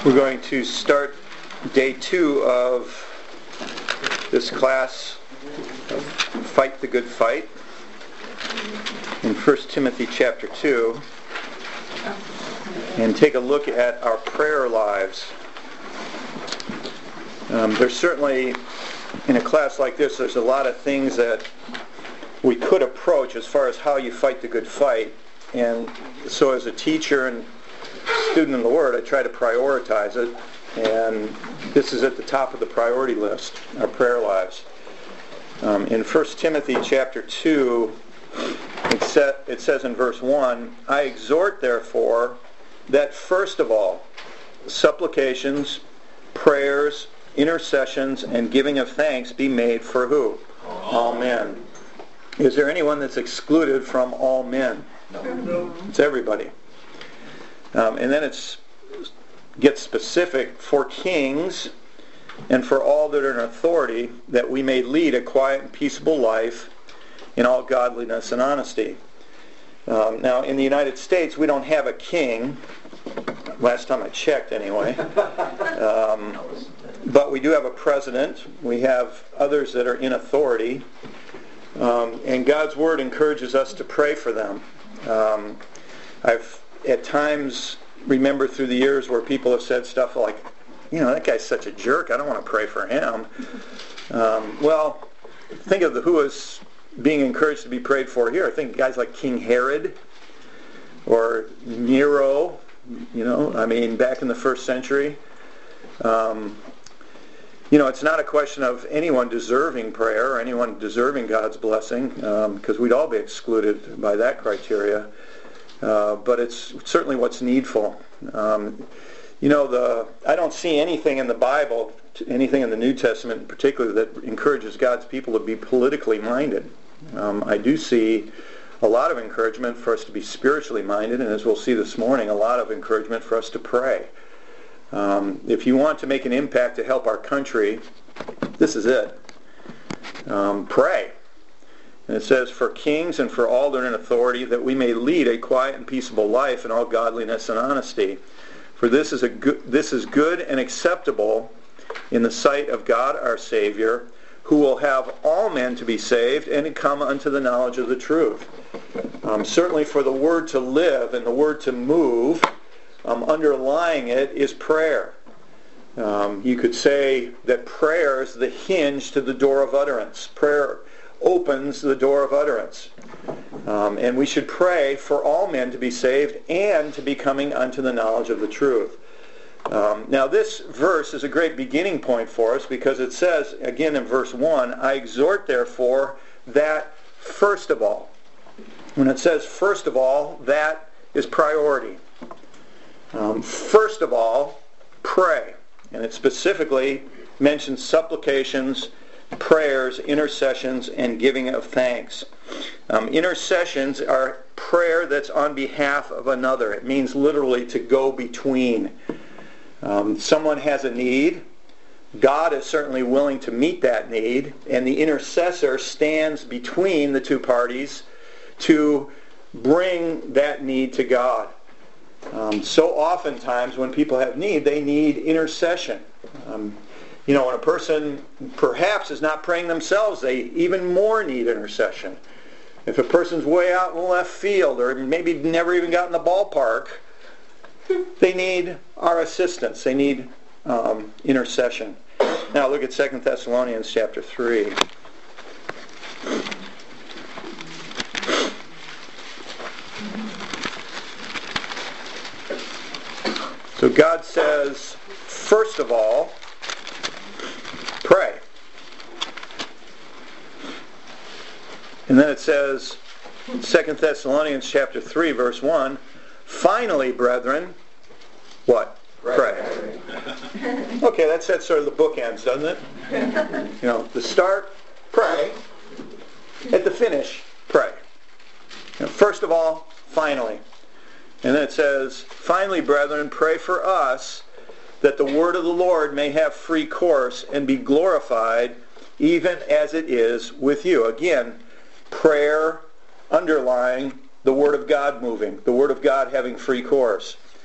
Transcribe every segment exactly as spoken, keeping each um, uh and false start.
We're going to start day two of this class of Fight the Good Fight in First Timothy chapter two and take a look at our prayer lives. Um, there's certainly, in a class like this, there's a lot of things that we could approach as far as how you fight the good fight. And so as a teacher and student in the Word, I try to prioritize it, and this is at the top of the priority list, our prayer lives. Um, in First Timothy chapter two, it, set, it says in verse one, I exhort therefore that first of all, supplications, prayers, intercessions, and giving of thanks be made for who? All men. Is there anyone that's excluded from all men? No. It's everybody. Um, and then it gets specific for kings and for all that are in authority, that we may lead a quiet and peaceable life in all godliness and honesty. Um, now, in the United States, we don't have a king. Last time I checked, anyway. Um, but we do have a president. We have others that are in authority. Um, and God's Word encourages us to pray for them. Um, I've at times remember through the years where people have said stuff like, you know, that guy's such a jerk, I don't want to pray for him. Um, well, think of the, who is being encouraged to be prayed for here. I think guys like King Herod or Nero, you know, I mean, back in the first century. Um, you know, it's not a question of anyone deserving prayer or anyone deserving God's blessing, because um, we'd all be excluded by that criteria. Uh, but it's certainly what's needful. Um, you know, the I don't see anything in the Bible, anything in the New Testament in particular, that encourages God's people to be politically minded. Um, I do see a lot of encouragement for us to be spiritually minded, and as we'll see this morning, a lot of encouragement for us to pray. Um, if you want to make an impact to help our country, this is it. Um, pray. And it says, for kings and for all that are in authority, that we may lead a quiet and peaceable life in all godliness and honesty. For this is a good, this is good and acceptable in the sight of God our Savior, who will have all men to be saved and come unto the knowledge of the truth. Um, certainly for the word to live and the word to move, um, underlying it is prayer. Um, you could say that prayer is the hinge to the door of utterance. Prayer opens the door of utterance. Um, and we should pray for all men to be saved and to be coming unto the knowledge of the truth. Um, now this verse is a great beginning point for us, because it says, again in verse one, I exhort therefore that first of all. When it says first of all, that is priority. Um, first of all, pray. And it specifically mentions supplications, prayers, intercessions, and giving of thanks. Um, intercessions are prayer that's on behalf of another. It means literally to go between. Um, someone has a need. God is certainly willing to meet that need, and the intercessor stands between the two parties to bring that need to God. Um, so oftentimes when people have need, they need intercession. Um, You know, when a person perhaps is not praying themselves, they even more need intercession. If a person's way out in the left field, or maybe never even got in the ballpark, they need our assistance. They need um, intercession. Now look at Second Thessalonians chapter three. So God says, first of all, pray. And then it says, Second Thessalonians chapter three, verse one, finally, brethren, what? Pray. Okay, that sets sort of the bookends, doesn't it? You know, the start, pray. At the finish, pray. You know, first of all, finally. And then it says, finally, brethren, pray for us, that the word of the Lord may have free course and be glorified, even as it is with you. Again, prayer underlying the Word of God moving, the Word of God having free course.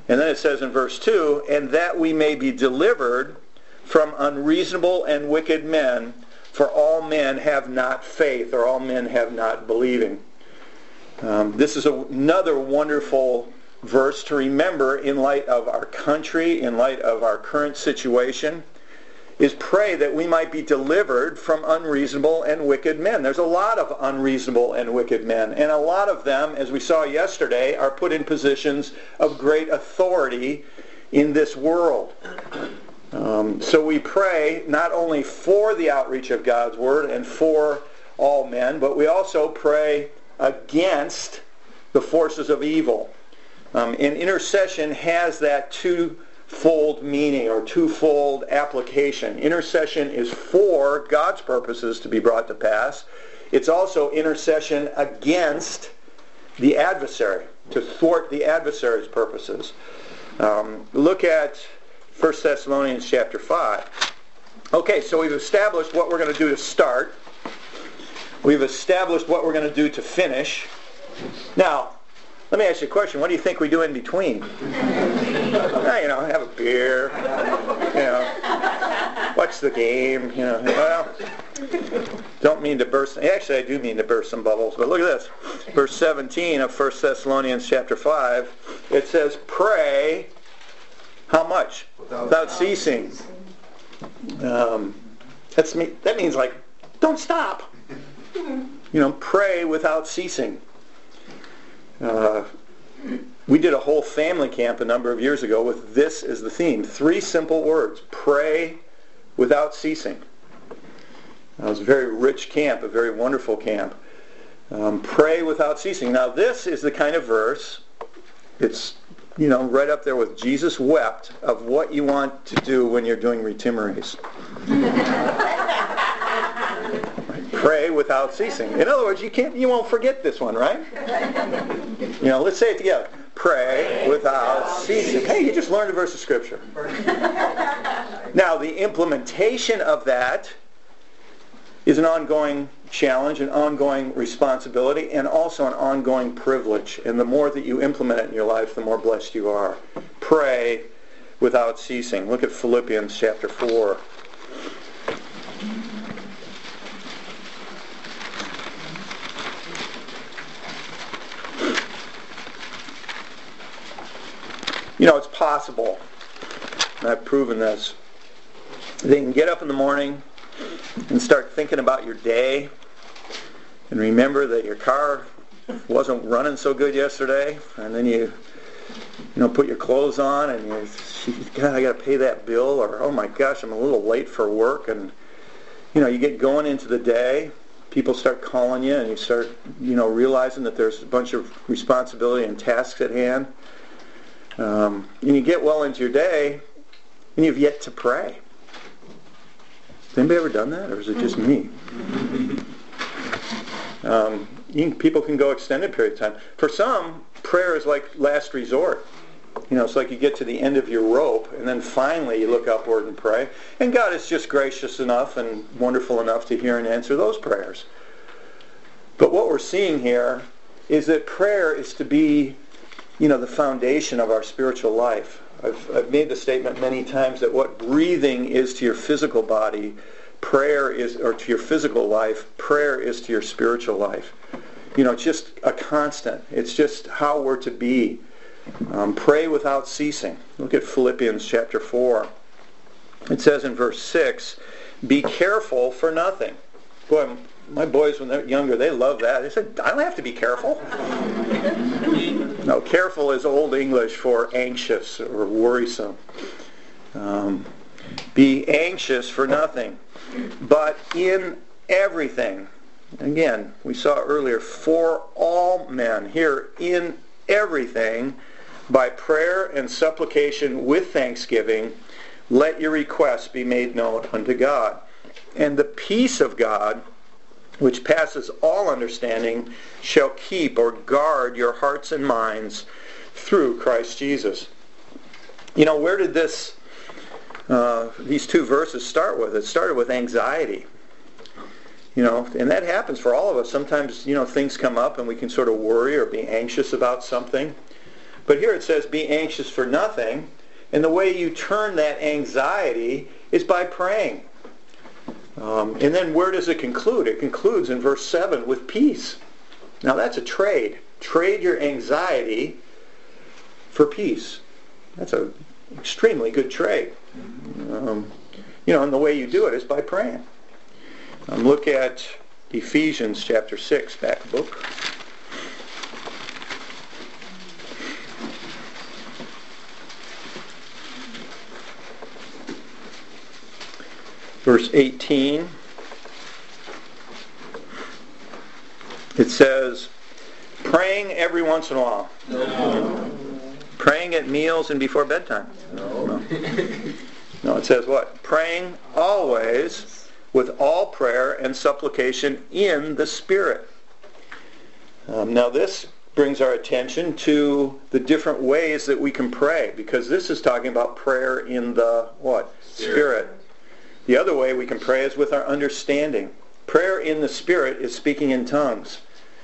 And then it says in verse two, and that we may be delivered from unreasonable and wicked men, for all men have not faith, or all men have not believing. Um, this is a, another wonderful verse to remember in light of our country, in light of our current situation, is pray that we might be delivered from unreasonable and wicked men. There's a lot of unreasonable and wicked men, and a lot of them, as we saw yesterday, are put in positions of great authority in this world. Um, so we pray not only for the outreach of God's Word and for all men, but we also pray against the forces of evil. Um, and intercession has that twofold meaning or twofold application. Intercession is for God's purposes to be brought to pass. It's also intercession against the adversary, to thwart the adversary's purposes. Um, look at First Thessalonians chapter five. Okay, so we've established what we're going to do to start. We've established what we're going to do to finish. Now, let me ask you a question. What do you think we do in between? Well, you know, have a beer, you know, watch the game, you know. Well, don't mean to burst. Actually, I do mean to burst some bubbles, but look at this. Verse seventeen of First Thessalonians chapter five, it says, pray, how much? Without, Without ceasing. Um, that's me, that means like, don't stop. You know, pray without ceasing. Uh, we did a whole family camp a number of years ago with this as the theme. Three simple words. Pray without ceasing. It was a very rich camp, a very wonderful camp. Um, pray without ceasing. Now this is the kind of verse, it's, you know, right up there with Jesus wept, of what you want to do when you're doing retimaries. Pray without ceasing. In other words, you can't, you won't forget this one, right? You know, let's say it together. Pray without ceasing. Hey, you just learned a verse of Scripture. Now, the implementation of that is an ongoing challenge, an ongoing responsibility, and also an ongoing privilege. And the more that you implement it in your life, the more blessed you are. Pray without ceasing. Look at Philippians chapter four. You know, it's possible, and I've proven this, that you can get up in the morning and start thinking about your day and remember that your car wasn't running so good yesterday, and then you, you know, put your clothes on and you, God, I got to pay that bill, or oh my gosh, I'm a little late for work, and you know, you get going into the day, people start calling you, and you start, you know, realizing that there's a bunch of responsibility and tasks at hand. Um, and you get well into your day, and you've yet to pray. Has anybody ever done that, or is it just me? Um, you can, people can go extended period of time. For some, prayer is like last resort. You know, it's like you get to the end of your rope, and then finally you look upward and pray. And God is just gracious enough and wonderful enough to hear and answer those prayers. But what we're seeing here is that prayer is to be, you know, the foundation of our spiritual life. I've, I've made the statement many times that what breathing is to your physical body, prayer is, or to your physical life, prayer is to your spiritual life. You know, it's just a constant. It's just how we're to be. Um, pray without ceasing. Look at Philippians chapter four. It says in verse six, be careful for nothing. Boy, my boys, when they're younger, they love that. They said, I don't have to be careful. No, careful is Old English for anxious or worrisome. Um, be anxious for nothing, but in everything. Again, we saw earlier, for all men. Here, in everything, by prayer and supplication with thanksgiving, let your requests be made known unto God. And the peace of God, which passes all understanding, shall keep or guard your hearts and minds through Christ Jesus. You know, where did this, uh, these two verses start with? It started with anxiety. You know, and that happens for all of us. Sometimes, you know, things come up and we can sort of worry or be anxious about something. But here it says, be anxious for nothing. And the way you turn that anxiety is by praying. Um, and then where does it conclude? It concludes in verse seven with peace. Now that's a trade. Trade your anxiety for peace. That's an extremely good trade. Um, you know, and the way you do it is by praying. Um, look at Ephesians chapter six, back a book. Verse eighteen. It says, praying every once in a while. No. Praying at meals and before bedtime. No. No. No, it says what? Praying always with all prayer and supplication in the Spirit. Um, now this brings our attention to the different ways that we can pray, because this is talking about prayer in the what? Spirit. Spirit. The other way we can pray is with our understanding. Prayer in the Spirit is speaking in tongues.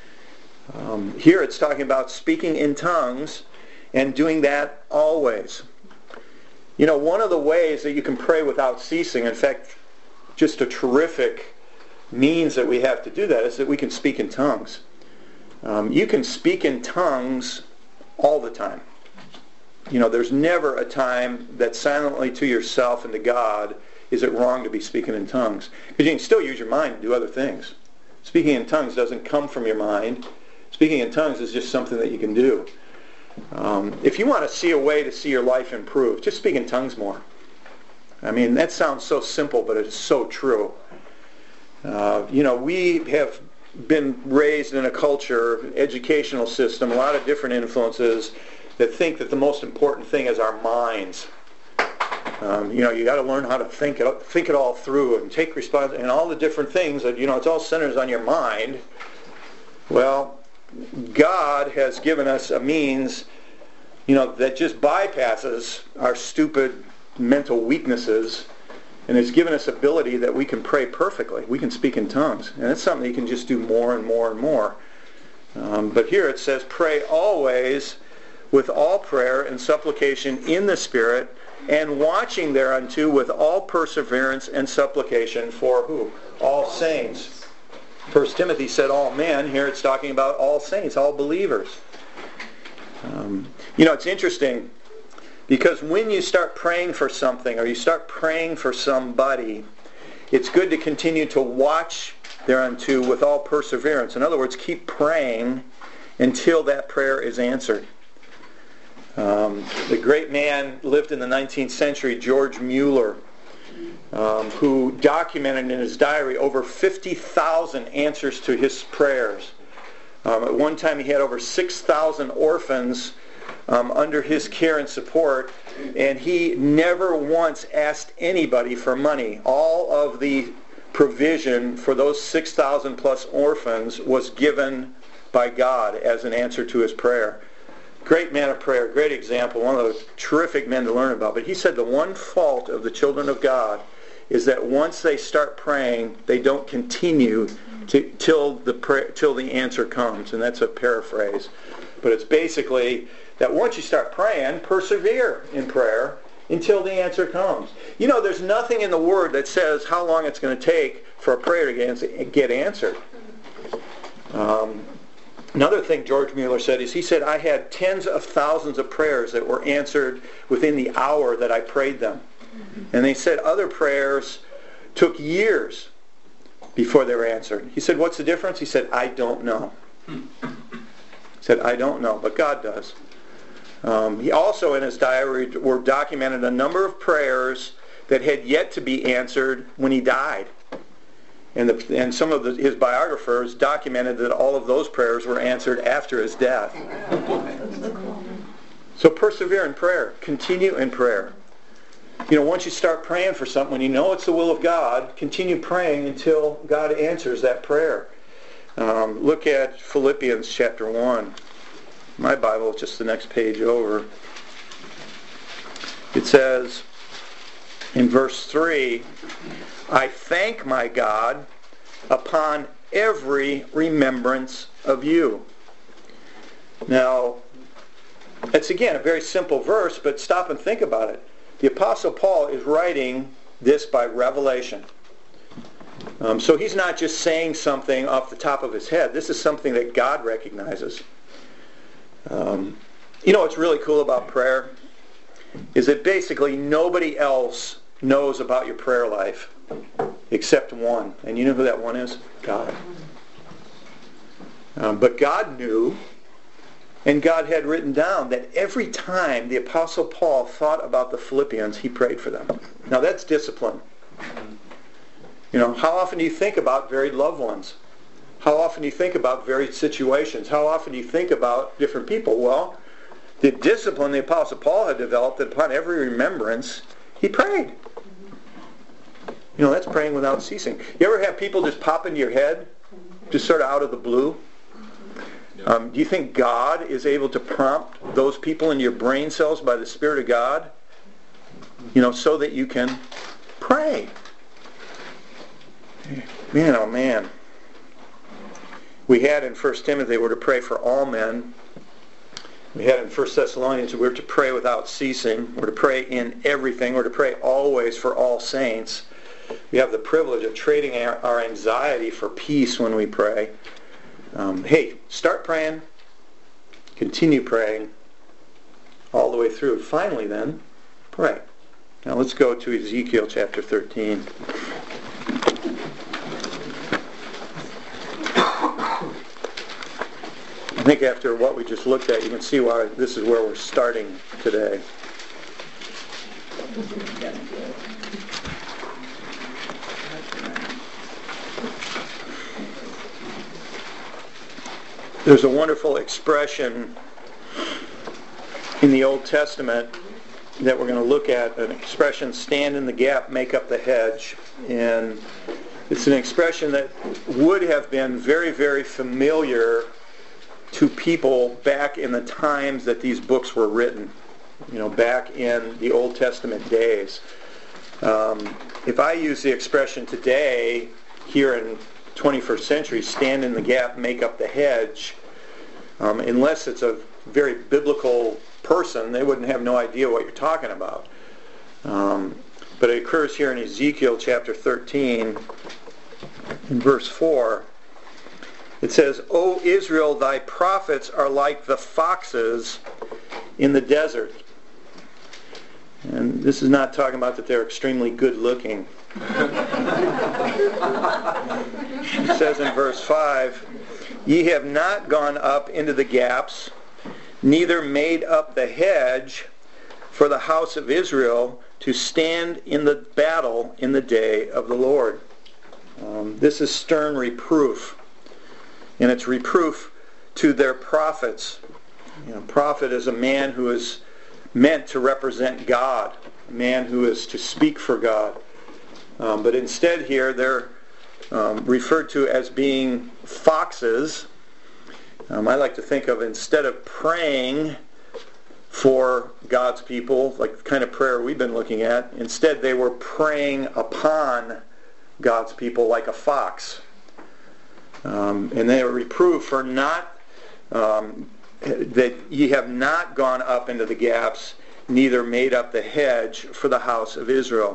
Um, here it's talking about speaking in tongues and doing that always. You know, one of the ways that you can pray without ceasing, in fact, just a terrific means that we have to do that, is that we can speak in tongues. Um, you can speak in tongues all the time. You know, there's never a time that silently to yourself and to God is it wrong to be speaking in tongues. Because you can still use your mind to do other things. Speaking in tongues doesn't come from your mind. Speaking in tongues is just something that you can do. Um, if you want to see a way to see your life improve, just speak in tongues more. I mean, that sounds so simple, but it's so true. Uh, you know, we have been raised in a culture, educational system, a lot of different influences that think that the most important thing is our minds. Um, you know, you got to learn how to think it, think it all through and take response and all the different things that, you know, it's all centers on your mind. Well, God has given us a means, you know, that just bypasses our stupid mental weaknesses, and it's given us ability that we can pray perfectly. We can speak in tongues, and that's something you can just do more and more and more. Um, but here it says, pray always with all prayer and supplication in the Spirit, and watching thereunto with all perseverance and supplication for who? All saints. First Timothy said all men. Here it's talking about all saints, all believers. Um, you know, it's interesting, because when you start praying for something or you start praying for somebody, it's good to continue to watch thereunto with all perseverance. In other words, keep praying until that prayer is answered. Um, the great man lived in the nineteenth century, George Mueller, um, who documented in his diary over fifty thousand answers to his prayers. Um, at one time he had over six thousand orphans um, under his care and support, and he never once asked anybody for money. All of the provision for those six thousand plus orphans was given by God as an answer to his prayer. Great man of prayer, great example, one of those terrific men to learn about. But he said the one fault of the children of God is that once they start praying, they don't continue to, till the pray, till the answer comes. And that's a paraphrase. But it's basically that once you start praying, persevere in prayer until the answer comes. You know, there's nothing in the Word that says how long it's going to take for a prayer to get answered. Um, Another thing George Mueller said is, he said, I had tens of thousands of prayers that were answered within the hour that I prayed them. And they said other prayers took years before they were answered. He said, what's the difference? He said, I don't know. He said, I don't know, but God does. Um, he also, in his diary, were documented a number of prayers that had yet to be answered when he died. And, the, and some of the, his biographers documented that all of those prayers were answered after his death. So persevere in prayer. Continue in prayer. You know, once you start praying for something, when you know it's the will of God, continue praying until God answers that prayer. Um, look at Philippians chapter one. My Bible, just the next page over. It says in verse three, I thank my God upon every remembrance of you. Now, It's again a very simple verse, but stop and think about it. The Apostle Paul is writing this by revelation. Um, so he's not just saying something off the top of his head. This is something that God recognizes. Um, you know what's really cool about prayer is that basically nobody else knows about your prayer life except one. And you know who that one is? God. Um, but God knew, and God had written down that every time the Apostle Paul thought about the Philippians, he prayed for them. Now that's discipline. You know, how often do you think about varied loved ones? How often do you think about varied situations? How often do you think about different people? Well, the discipline the Apostle Paul had developed, that upon every remembrance, he prayed. You know, that's praying without ceasing. You ever have people just pop into your head, just sort of out of the blue? Um, do you think God is able to prompt those people in your brain cells by the Spirit of God? You know, so that you can pray. Man, oh man. We had in First Timothy, we're to pray for all men. We had in First Thessalonians, we're to pray without ceasing. We're to pray in everything. We're to pray always for all saints. We have the privilege of trading our, our anxiety for peace when we pray. Um, hey, start praying. Continue praying all the way through. Finally then, pray. Now let's go to Ezekiel chapter thirteen. I think after what we just looked at, you can see why this is where we're starting today. There's a wonderful expression in the Old Testament that we're going to look at, an expression, stand in the gap, make up the hedge. And it's an expression that would have been very, very familiar to people back in the times that these books were written, you know, back in the Old Testament days. Um, if I use the expression today, here in twenty-first century, stand in the gap, make up the hedge, um, unless it's a very biblical person, they wouldn't have no idea what you're talking about. Um, but it occurs here in Ezekiel chapter thirteen, in verse four. It says, O Israel, thy prophets are like the foxes in the desert. And this is not talking about that they're extremely good looking. It says in verse five, Ye have not gone up into the gaps, neither made up the hedge for the house of Israel to stand in the battle in the day of the Lord. Um, this is stern reproof. And it's reproof to their prophets. You know, prophet is a man who is meant to represent God, a man who is to speak for God. Um, but instead here they're um, referred to as being foxes. Um, I like to think of, instead of praying for God's people, like the kind of prayer we've been looking at, instead they were preying upon God's people like a fox. Um, and they are reproved for not, um, that ye have not gone up into the gaps, neither made up the hedge for the house of Israel.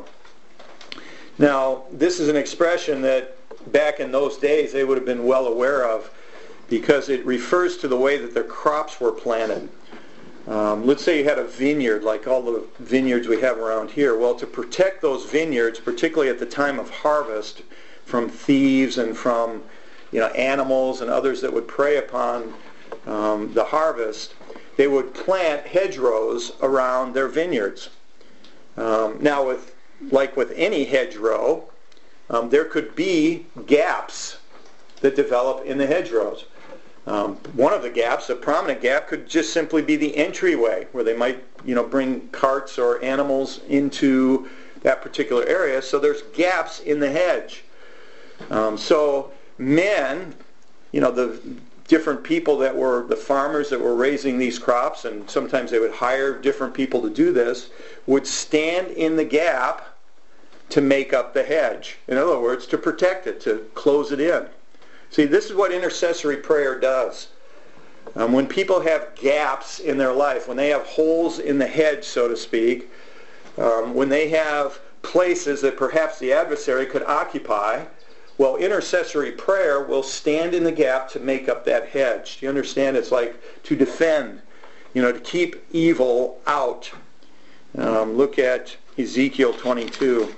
Now, this is an expression that back in those days they would have been well aware of, because it refers to the way that their crops were planted. Um, let's say you had a vineyard, like all the vineyards we have around here. Well, to protect those vineyards, particularly at the time of harvest, from thieves and from you know, animals and others that would prey upon um, the harvest, they would plant hedgerows around their vineyards. Um, now, with like with any hedgerow, um, there could be gaps that develop in the hedgerows. Um, one of the gaps, a prominent gap, could just simply be the entryway, where they might, you know, bring carts or animals into that particular area. So there's gaps in the hedge. Um, so men, you know, the different people that were the farmers that were raising these crops, and sometimes they would hire different people to do this, would stand in the gap to make up the hedge. In other words, to protect it, to close it in. See, this is what intercessory prayer does. Um, when people have gaps in their life, when they have holes in the hedge, so to speak, um, when they have places that perhaps the adversary could occupy, well, intercessory prayer will stand in the gap to make up that hedge. Do you understand? It's like to defend, you know, to keep evil out. Um, look at Ezekiel twenty-two.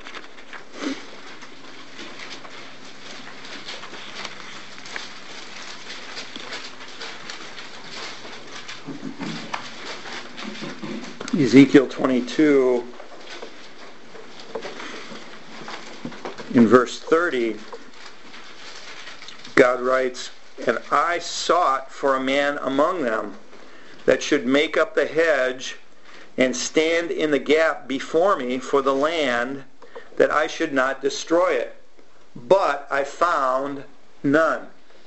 Ezekiel twenty-two, in verse thirty, God writes, "And I sought for a man among them that should make up the hedge and stand in the gap before me for the land, that I should not destroy it. But I found none."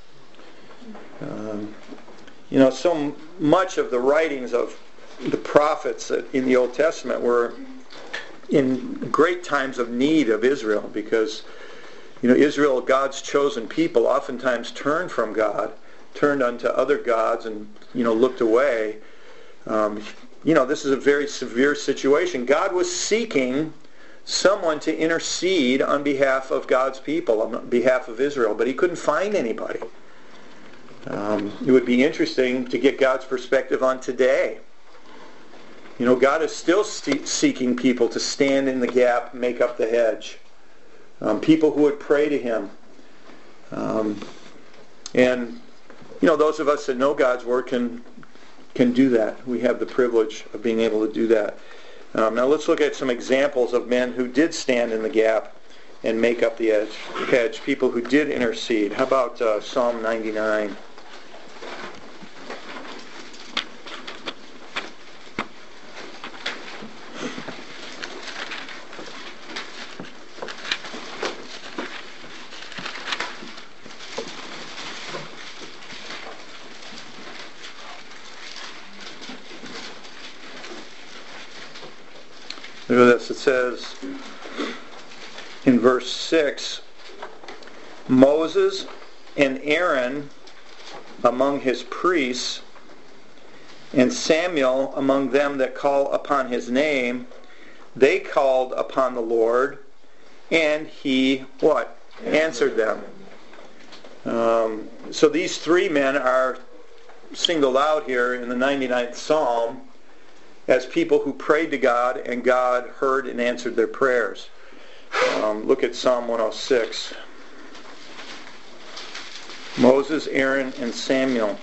Um, you know, so much of the writings of the prophets in the Old Testament were in great times of need of Israel, because, you know, Israel, God's chosen people, oftentimes turned from God, turned unto other gods, and, you know, looked away. Um, you know, this is a very severe situation. God was seeking someone to intercede on behalf of God's people, on behalf of Israel, but he couldn't find anybody. Um, it would be interesting to get God's perspective on today. You know, God is still seeking people to stand in the gap, make up the hedge. Um, people who would pray to him. Um, and, you know, those of us that know God's Word can can do that. We have the privilege of being able to do that. Um, now let's look at some examples of men who did stand in the gap and make up the edge, hedge. People who did intercede. How about uh, Psalm ninety-nine? Look at this. It says in verse six, Moses and Aaron among his priests, and Samuel among them that call upon his name, they called upon the Lord, and he, what? Answered them. Um, so these three men are singled out here in the ninety-ninth Psalm as people who prayed to God, and God heard and answered their prayers. Um, look at Psalm one oh six. Moses, Aaron, and Samuel.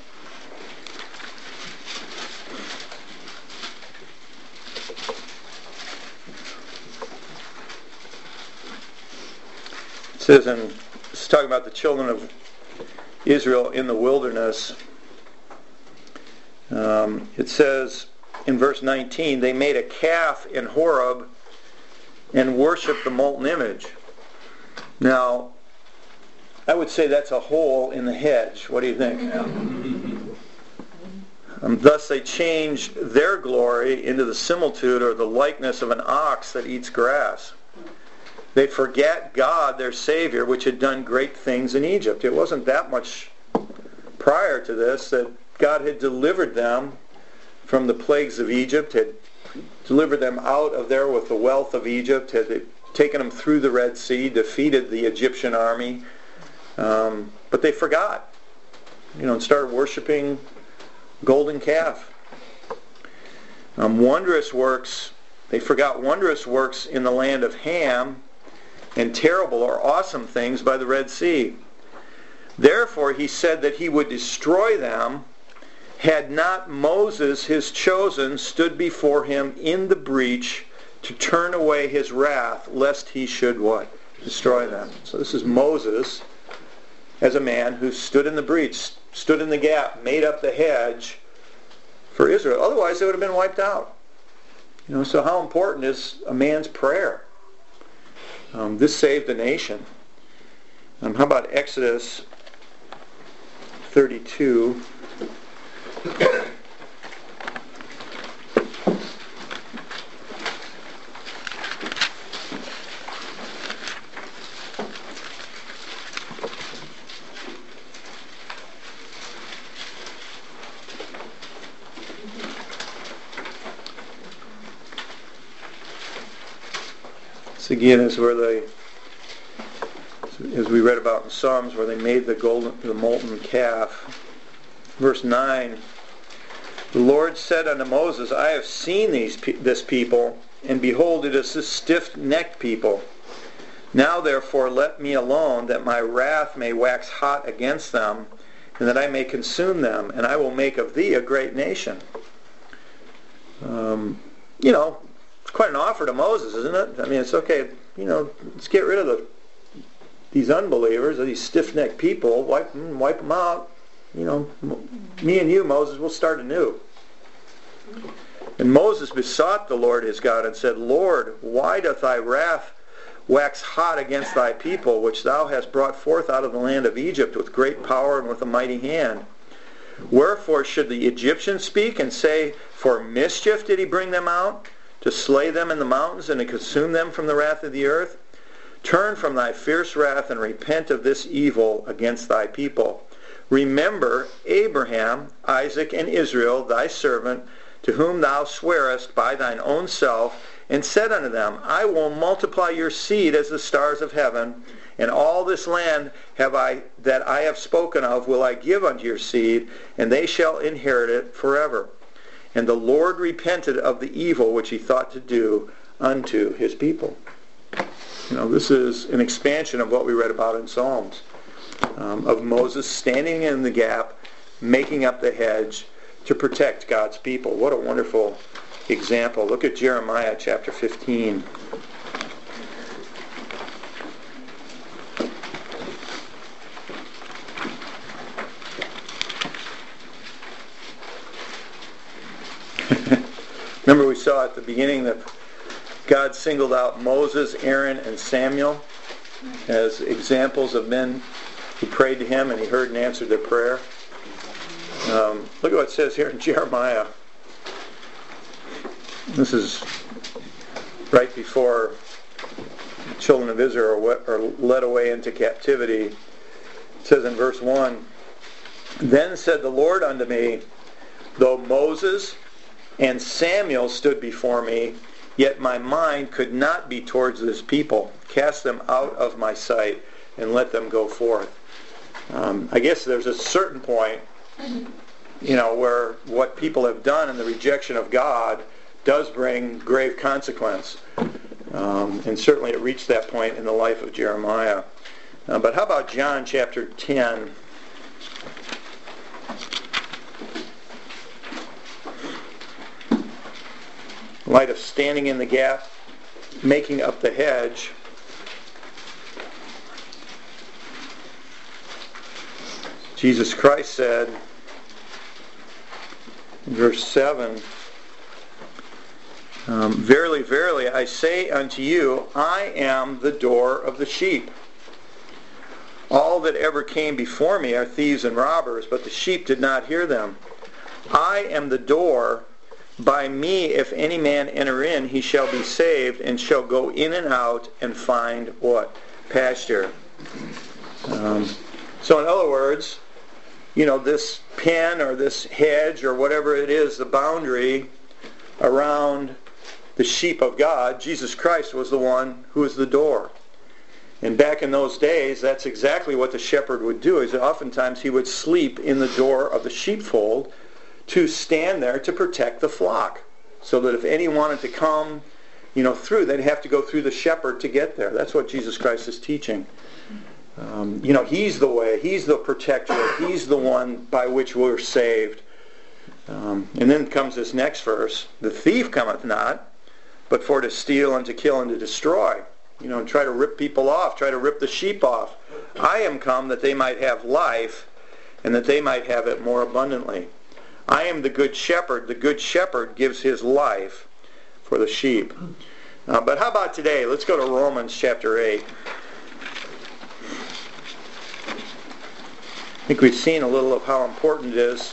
It says, in, it's talking about the children of Israel in the wilderness. Um, it says in verse nineteen, they made a calf in Horeb and worshipped the molten image. Now, I would say that's a hole in the hedge. What do you think? Um, thus they changed their glory into the similitude or the likeness of an ox that eats grass. They forget God, their Savior, which had done great things in Egypt. It wasn't that much prior to this that God had delivered them from the plagues of Egypt, had delivered them out of there with the wealth of Egypt, had taken them through the Red Sea, defeated the Egyptian army. Um, but they forgot, you know, and started worshiping golden calf. Um, wondrous works, they forgot wondrous works in the land of Ham, and terrible or awesome things by the Red Sea. Therefore he said that he would destroy them, had not Moses, his chosen, stood before him in the breach to turn away his wrath, lest he should what? Destroy them. So this is Moses as a man who stood in the breach, stood in the gap, made up the hedge for Israel. Otherwise they would have been wiped out. You know, so how important is a man's prayer? Um, this saved the nation. Um, how about Exodus thirty-two? This again is where they, as we read about in Psalms, where they made the golden, the molten calf. Verse nine, the Lord said unto Moses, I have seen these this people, and behold, it is this stiff-necked people. Now therefore let me alone, that my wrath may wax hot against them, and that I may consume them, and I will make of thee a great nation. Um, you know, it's quite an offer to Moses, isn't it? I mean, it's okay, you know, let's get rid of the these unbelievers, these stiff-necked people, wipe, wipe them out. You know, me and you, Moses, we'll start anew. And Moses besought the Lord his God and said, Lord, why doth thy wrath wax hot against thy people, which thou hast brought forth out of the land of Egypt with great power and with a mighty hand? Wherefore should the Egyptians speak and say, for mischief did he bring them out, to slay them in the mountains and to consume them from the wrath of the earth? Turn from thy fierce wrath and repent of this evil against thy people. Remember Abraham, Isaac, and Israel, thy servant, to whom thou swarest by thine own self, and said unto them, I will multiply your seed as the stars of heaven, and all this land have I that I have spoken of will I give unto your seed, and they shall inherit it forever. And the Lord repented of the evil which he thought to do unto his people. You know, this is an expansion of what we read about in Psalms, um, of Moses standing in the gap, making up the hedge to protect God's people. What a wonderful example. Look at Jeremiah chapter fifteen. Remember we saw at the beginning that God singled out Moses, Aaron, and Samuel as examples of men who prayed to him and he heard and answered their prayer. Um, look at what it says here in Jeremiah. This is right before the children of Israel are led away into captivity. It says in verse one, Then said the Lord unto me, Though Moses and Samuel stood before me, yet my mind could not be towards this people. Cast them out of my sight and let them go forth. Um, I guess there's a certain point, you know, where what people have done in the rejection of God does bring grave consequence. Um, and certainly it reached that point in the life of Jeremiah. Uh, but how about John chapter ten? In light of standing in the gap, making up the hedge, Jesus Christ said in verse seven, um, Verily, verily, I say unto you, I am the door of the sheep. All that ever came before me are thieves and robbers, but the sheep did not hear them. I am the door. By me, if any man enter in, he shall be saved, and shall go in and out and find what? Pasture. Um, so in other words, you know, this pen or this hedge or whatever it is, the boundary around the sheep of God, Jesus Christ was the one who was the door. And back in those days, that's exactly what the shepherd would do, is that oftentimes he would sleep in the door of the sheepfold to stand there to protect the flock, so that if any wanted to come, you know, through, they'd have to go through the shepherd to get there. That's what Jesus Christ is teaching. Um, you know, he's the way, he's the protector, he's the one by which we're saved. Um, and then comes this next verse, the thief cometh not, but for to steal and to kill and to destroy. You know, and try to rip people off, try to rip the sheep off. I am come that they might have life, and that they might have it more abundantly. I am the good shepherd. The good shepherd gives his life for the sheep. Uh, but how about today? Let's go to Romans chapter eight. I think we've seen a little of how important it is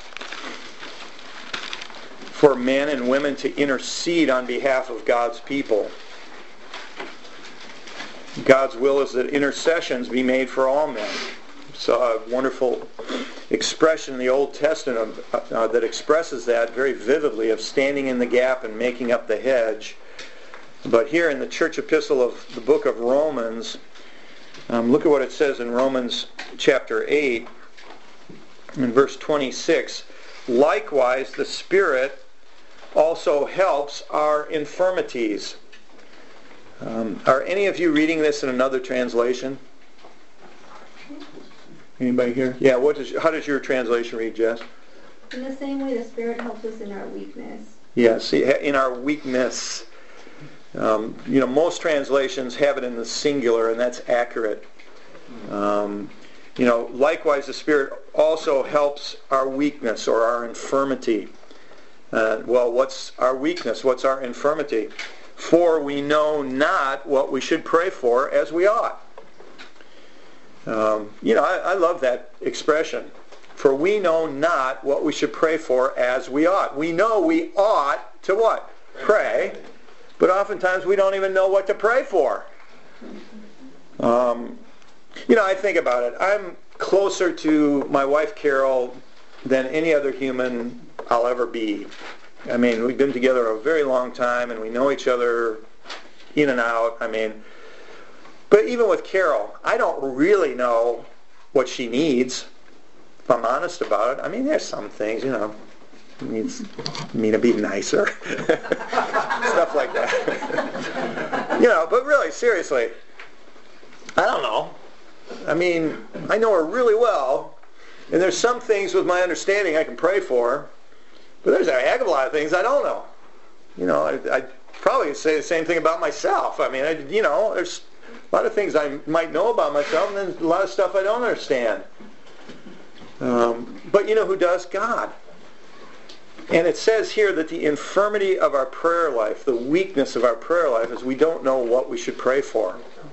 for men and women to intercede on behalf of God's people. God's will is that intercessions be made for all men. Saw a wonderful expression in the Old Testament of, uh, that expresses that very vividly, of standing in the gap and making up the hedge. But here in the church epistle of the book of Romans, um, look at what it says in Romans chapter eight, in verse twenty-six. Likewise, the Spirit also helps our infirmities. Um, are any of you reading this in another translation? Anybody here? Yeah. What does? How does your translation read, Jess? In the same way, the Spirit helps us in our weakness. Yes, in our weakness. Um, you know, most translations have it in the singular, and that's accurate. Um, you know, likewise, the Spirit also helps our weakness or our infirmity. Uh, well, what's our weakness? What's our infirmity? For we know not what we should pray for as we ought. Um, you know, I, I love that expression. For we know not what we should pray for as we ought. We know we ought to what? Pray. But oftentimes we don't even know what to pray for. Um, you know, I think about it. I'm closer to my wife Carol than any other human I'll ever be. I mean, we've been together a very long time and we know each other in and out. I mean, but even with Carol, I don't really know what she needs, if I'm honest about it. I mean, there's some things, you know, needs me to be nicer. Stuff like that. You know, but really, seriously, I don't know. I mean, I know her really well, and there's some things with my understanding I can pray for, but there's a heck of a lot of things I don't know. You know, I, I'd probably say the same thing about myself. I mean, I, you know, there's a lot of things I might know about myself, and then a lot of stuff I don't understand. Um, but you know who does? God. And it says here that the infirmity of our prayer life, the weakness of our prayer life, is we don't know what we should pray for.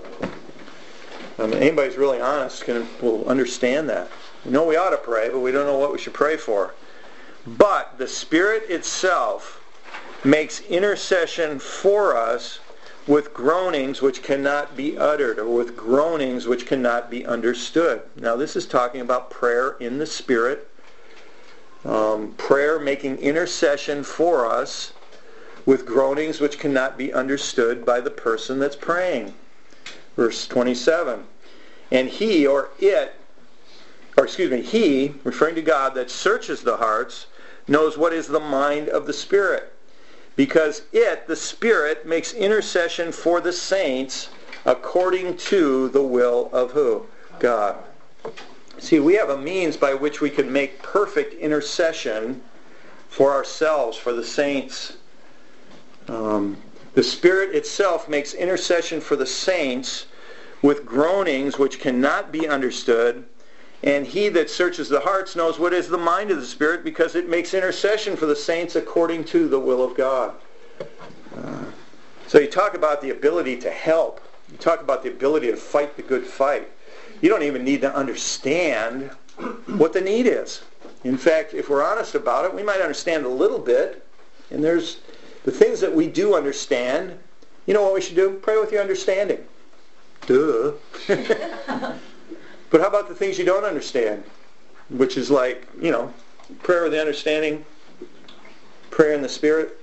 I mean, anybody who's really honest can, will understand that. We know we ought to pray, but we don't know what we should pray for. But the Spirit itself makes intercession for us with groanings which cannot be uttered, or with groanings which cannot be understood. Now this is talking about prayer in the Spirit. Um, prayer making intercession for us with groanings which cannot be understood by the person that's praying. Verse twenty-seven. And he, or it, or excuse me, he, referring to God, that searches the hearts, knows what is the mind of the Spirit. Because it, the Spirit, makes intercession for the saints according to the will of who? God. See, we have a means by which we can make perfect intercession for ourselves, for the saints. Um, the Spirit itself makes intercession for the saints with groanings which cannot be understood. And he that searches the hearts knows what is the mind of the Spirit, because it makes intercession for the saints according to the will of God. Uh, so you talk about the ability to help. You talk about the ability to fight the good fight. You don't even need to understand what the need is. In fact, if we're honest about it, we might understand a little bit. And there's the things that we do understand. You know what we should do? Pray with your understanding. Duh. But how about the things you don't understand? Which is like, you know, prayer with the understanding, prayer in the Spirit.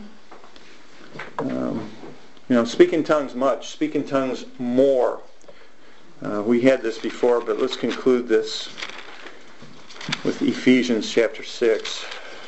Um, you know, speak in tongues much, speak in tongues more. Uh, we had this before, but let's conclude this with Ephesians chapter six.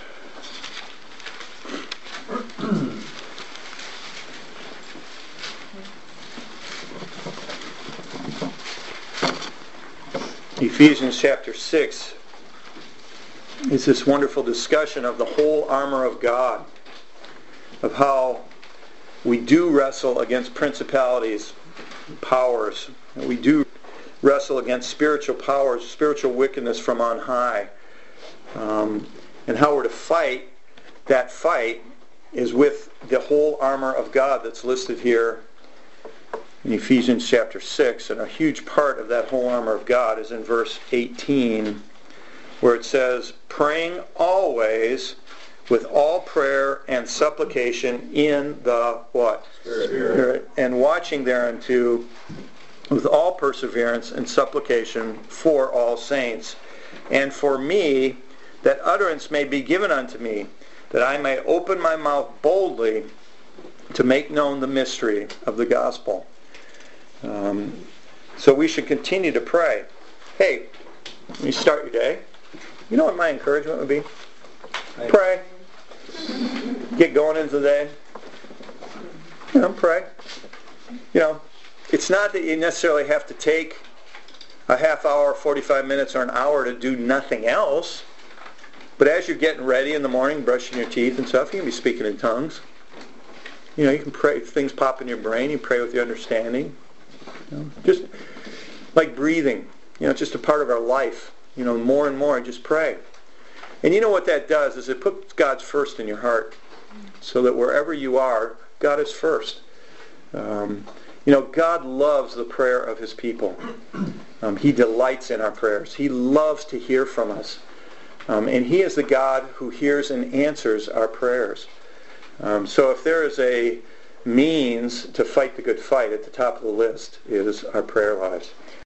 Ephesians chapter six is this wonderful discussion of the whole armor of God, of how we do wrestle against principalities, powers. We do wrestle against spiritual powers, spiritual wickedness from on high. Um, and how we're to fight that fight is with the whole armor of God that's listed here in Ephesians chapter six. And a huge part of that whole armor of God is in verse eighteen, where it says, praying always with all prayer and supplication in the what? Spirit. Spirit. And watching thereunto with all perseverance and supplication for all saints. And for me, that utterance may be given unto me, that I may open my mouth boldly to make known the mystery of the gospel. Um, so we should continue to pray. Hey, when you start your day, you know what my encouragement would be? Pray. Get going into the day. You know, pray. You know, it's not that you necessarily have to take a half hour, forty-five minutes, or an hour to do nothing else. But as you're getting ready in the morning, brushing your teeth and stuff, you can be speaking in tongues. You know, you can pray. Things pop in your brain. You pray with your understanding. You know, just like breathing. You know, it's just a part of our life. You know, more and more, just pray. And you know what that does is it puts God's first in your heart, so that wherever you are, God is first. Um, you know, God loves the prayer of His people. Um, he delights in our prayers. He loves to hear from us. Um, and He is the God who hears and answers our prayers. Um, so if there is a means to fight the good fight, at the top of the list is our prayer lives.